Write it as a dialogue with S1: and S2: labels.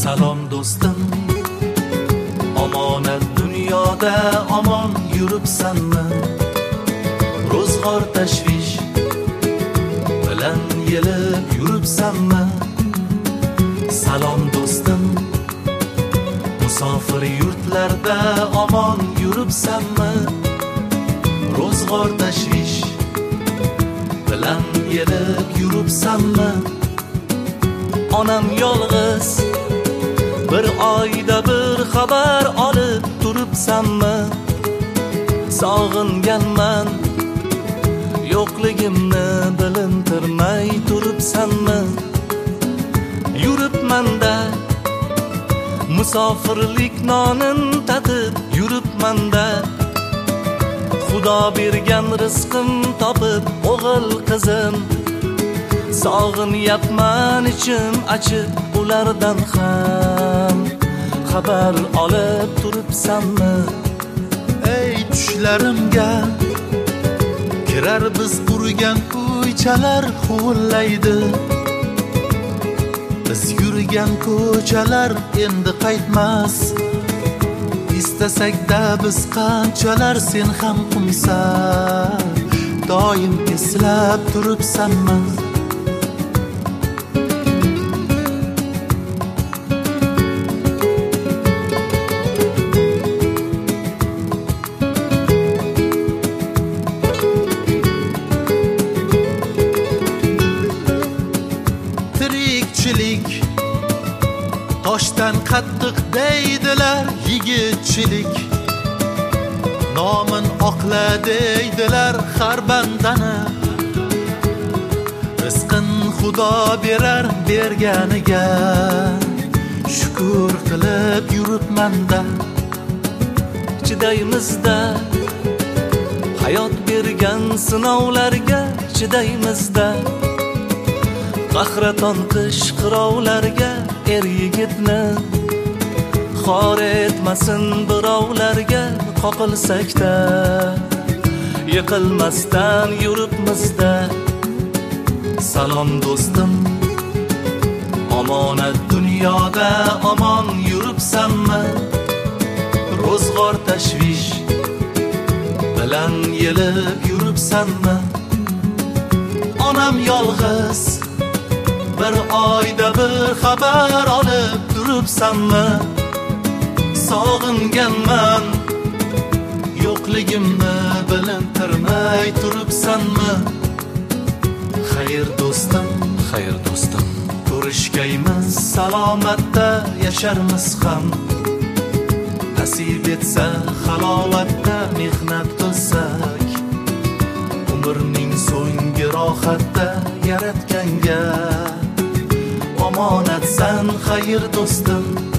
S1: Salom do'stim, omonat dunyoda omon yuribsanmi? Ro'zg'or tashvish bilan yelib yuribsanmi? Salom do'stim, musofir yurtlarda omon yuribsanmi? Ro'zg'or tashvish bilan yelib yuribsanmi? Onam yolg'iz bir oyda bir xabar olib turibsanmi? Sog'inganman, yo'qligimni bilintirmay turibsanmi? Yuribmanda musofirlik nonin tatib yuribmanda, Xudo bergan rizqim topib o'g'il qizim, sog'inyapman ichim achib ulardan ham xabar olib turibsanmi?
S2: Ey tushlarimga kirar biz urgan ko'chalar huvillaydi, biz yurgan ko'chalar endi qaytmas. Istasak-da biz qanchalar sen ham qumsan, doim eslab turibsanmi? Tirikchilik toshdan qattiq deydilar, yigitchilik nomin oqla deydilar har bandani. Rizqin Xudo berar berganiga, shukr qilib yuribmanda.
S1: Chidaymizda hayot bergan sinovlarga, chidaymizda qahraton qish qirovlarga. Er yigitni xor etmasin birovlarga, qoqilsakda yiqilmasdan yuribmizda. Salom do'stim, omonat dunyoda omon yuribsanmi? Ro'zg'or tashvish bilan yelib yuribsanmi? Onam yolg'iz bir oyda bir xabar olib turibsanmi? Sog'inganman, yo'qligimni bilintirmay turibsanmi? Xayr do'stim, xayr do'stim, ko'rishgaymiz, salomatda yasharmiz ham. Nasib etsa halovatda mehnat qilsak, umrning so'nggi rohatda yaratganga omonatsan. Xayr do'stim,